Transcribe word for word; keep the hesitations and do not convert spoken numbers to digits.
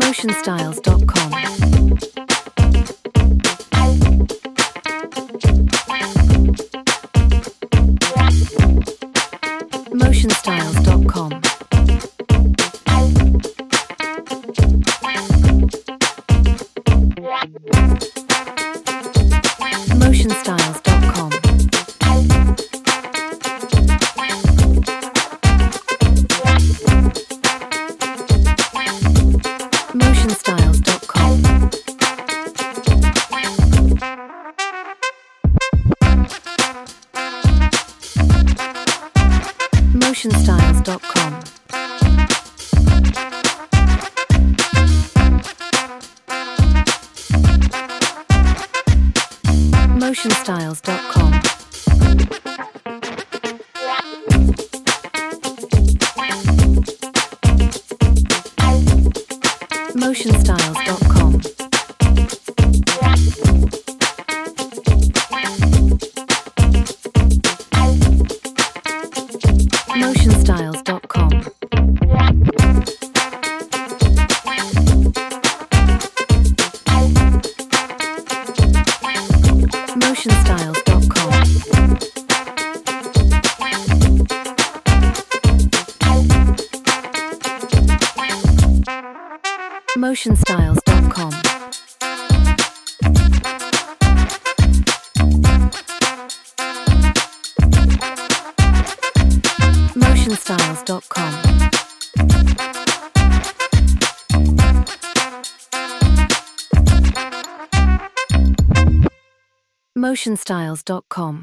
motion styles dot com. motion styles dot com. motion styles dot com. motion styles dot com. motion styles dot com. motion styles dot com. motion styles dot com. motion styles dot com. motion styles dot com. motion styles dot com. motion styles dot com. motion styles dot com.